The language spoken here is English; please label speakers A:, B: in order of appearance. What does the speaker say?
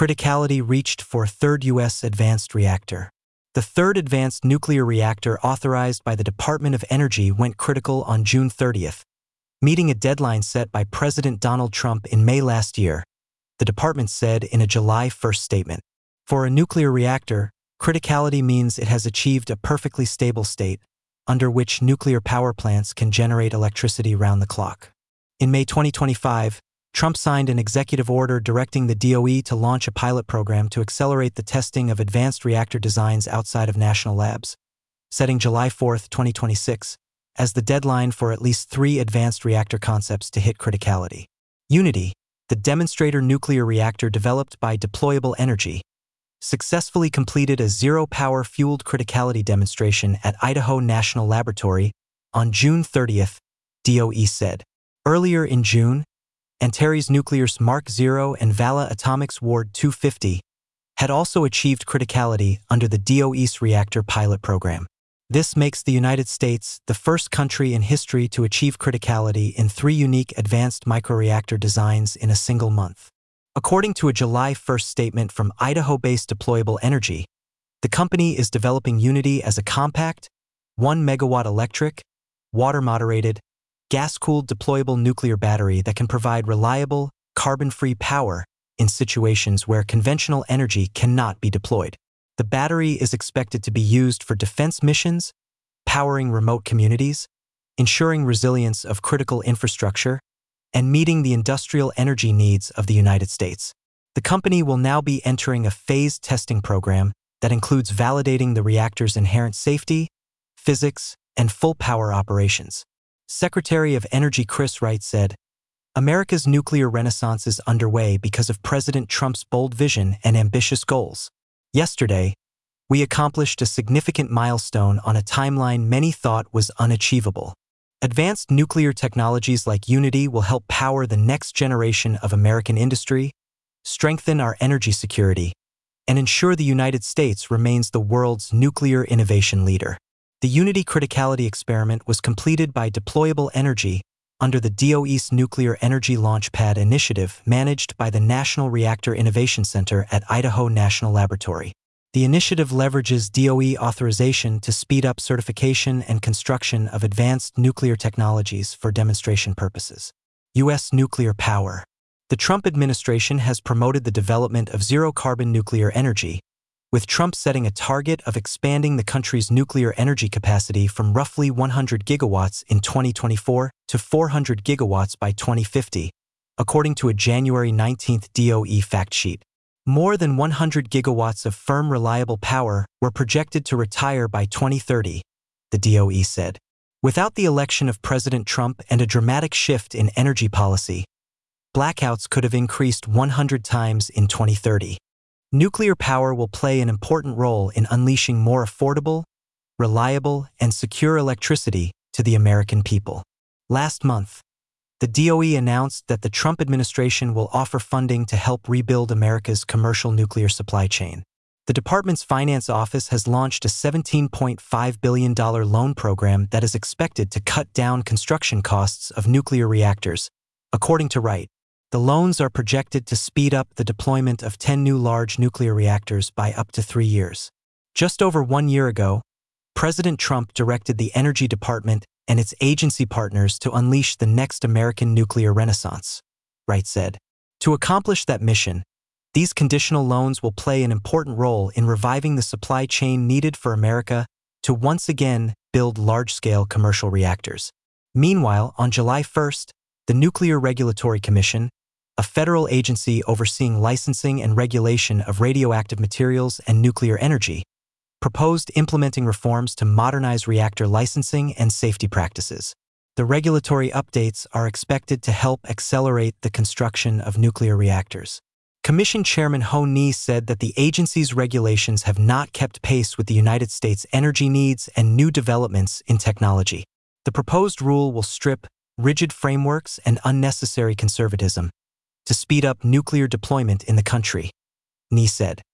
A: criticality reached for third U.S. advanced reactor. The third advanced nuclear reactor authorized by the Department of Energy went critical on June 30th, meeting a deadline set by President Donald Trump in May last year, the department said in a July 1st statement. For a nuclear reactor, criticality means it has achieved a perfectly stable state, under which nuclear power plants can generate electricity round the clock. In May 2025, Trump signed an executive order directing the DOE to launch a pilot program to accelerate the testing of advanced reactor designs outside of national labs, setting July 4, 2026, as the deadline for at least 3 advanced reactor concepts to hit criticality. Unity, the demonstrator nuclear reactor developed by Deployable Energy, successfully completed a zero-power fueled criticality demonstration at Idaho National Laboratory on June 30th, DOE said. Earlier in June, Antares Nuclear's Mark 0 and Vala Atomics Ward 250 had also achieved criticality under the DOE's reactor pilot program. This makes the United States the first country in history to achieve criticality in 3 unique advanced microreactor designs in a single month. According to a July 1st statement from Idaho-based Deployable Energy, the company is developing Unity as a compact, 1 megawatt electric, water-moderated, gas-cooled deployable nuclear battery that can provide reliable, carbon-free power in situations where conventional energy cannot be deployed. The battery is expected to be used for defense missions, powering remote communities, ensuring resilience of critical infrastructure, and meeting the industrial energy needs of the United States. The company will now be entering a phased testing program that includes validating the reactor's inherent safety, physics, and full power operations. Secretary of Energy Chris Wright said, "America's nuclear renaissance is underway because of President Trump's bold vision and ambitious goals. Yesterday, we accomplished a significant milestone on a timeline many thought was unachievable. Advanced nuclear technologies like Unity will help power the next generation of American industry, strengthen our energy security, and ensure the United States remains the world's nuclear innovation leader." The Unity criticality experiment was completed by Deployable Energy under the DOE's Nuclear Energy Launchpad initiative managed by the National Reactor Innovation Center at Idaho National Laboratory. The initiative leverages DOE authorization to speed up certification and construction of advanced nuclear technologies for demonstration purposes. U.S. nuclear power. The Trump administration has promoted the development of zero-carbon nuclear energy, with Trump setting a target of expanding the country's nuclear energy capacity from roughly 100 gigawatts in 2024 to 400 gigawatts by 2050, according to a January 19 DOE fact sheet. More than 100 gigawatts of firm reliable power were projected to retire by 2030, the DOE said. Without the election of President Trump and a dramatic shift in energy policy, blackouts could have increased 100 times in 2030. Nuclear power will play an important role in unleashing more affordable, reliable, and secure electricity to the American people. Last month, the DOE announced that the Trump administration will offer funding to help rebuild America's commercial nuclear supply chain. The department's finance office has launched a $17.5 billion loan program that is expected to cut down construction costs of nuclear reactors, according to Wright. The loans are projected to speed up the deployment of 10 new large nuclear reactors by up to 3 years. Just over 1 year ago, President Trump directed the Energy Department and its agency partners to unleash the next American nuclear renaissance, Wright said. To accomplish that mission, these conditional loans will play an important role in reviving the supply chain needed for America to once again build large-scale commercial reactors. Meanwhile, on July 1st, the Nuclear Regulatory Commission, a federal agency overseeing licensing and regulation of radioactive materials and nuclear energy, proposed implementing reforms to modernize reactor licensing and safety practices. The regulatory updates are expected to help accelerate the construction of nuclear reactors. Commission Chairman Ho Ni said that the agency's regulations have not kept pace with the United States' energy needs and new developments in technology. The proposed rule will strip rigid frameworks and unnecessary conservatism to speed up nuclear deployment in the country, Ni said.